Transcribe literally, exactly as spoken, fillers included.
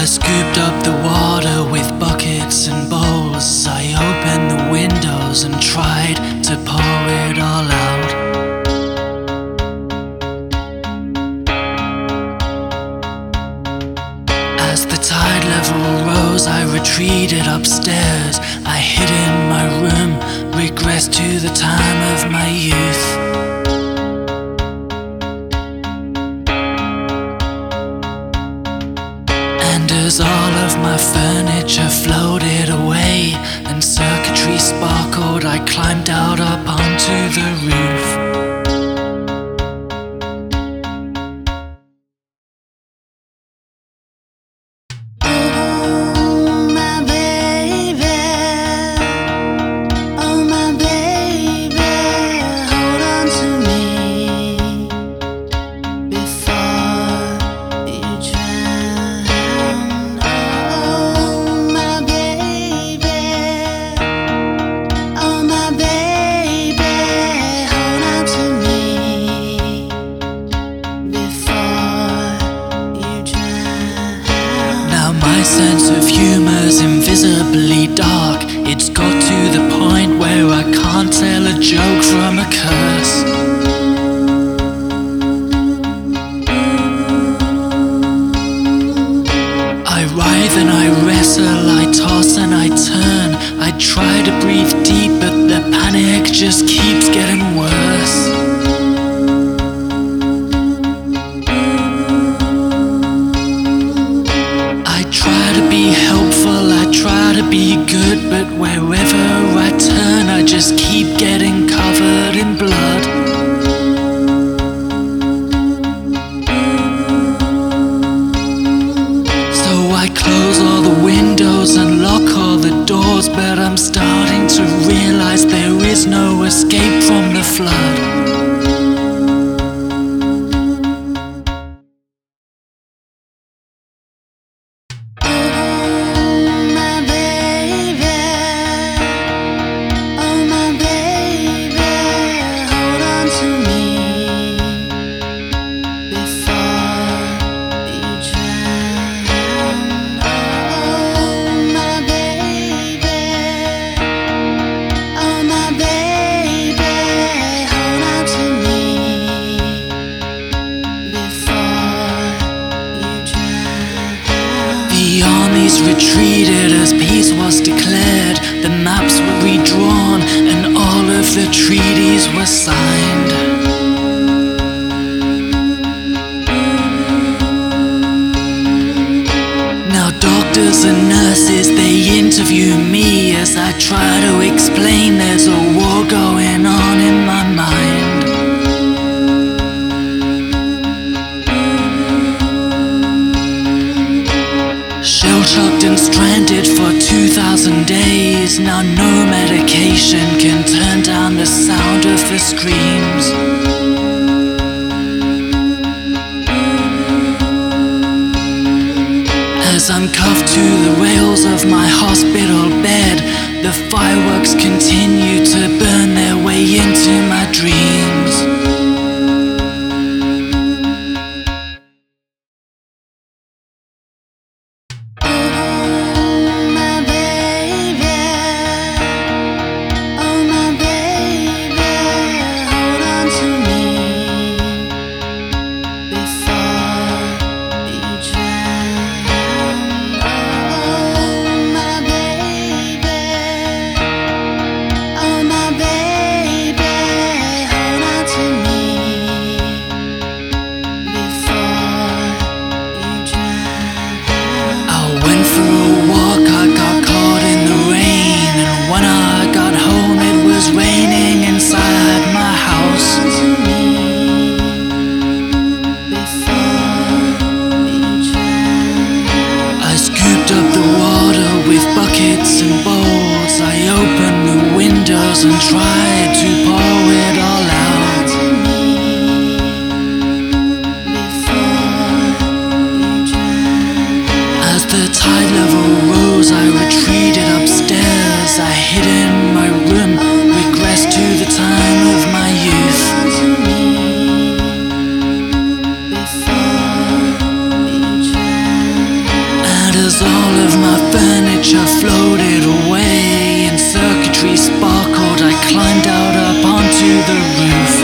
I scooped up the water with buckets and bowls. I opened the windows and tried to pour it all out. As the tide level rose, I retreated upstairs. I hid in my room, regressed to the time of my youth. And as all of my furniture floated away and circuitry sparkled, I climbed out up onto the roof. My sense of humor's invisibly dark. It's got to the point where I can't tell a joke from a curse. I writhe and I wrestle, I toss and I turn. I try to breathe deep, but the panic just keeps getting worse. Be good, but wherever I turn, I just keep getting covered in blood. So I close all the windows and lock all the doors, but I'm starting to realize there is no escape from the flood. The armies retreated as peace was declared. The maps were redrawn and all of the treaties were signed. Now doctors and nurses, they interview me as I try to explain there's a war going on in my mind. Shell-shocked and stranded for two thousand days. Now no medication can turn down the sound of the screams. As I'm cuffed to the rails of my hospital bed, the fireworks continue to burn their way into my dreams. And bowls, I opened the windows and tried to pour it all out. As the tide level rose, I retreated upstairs. I hid in my room, regressed to the time of my youth. And as all of my furniture floated away and circuitry sparkled, I climbed out up onto the roof.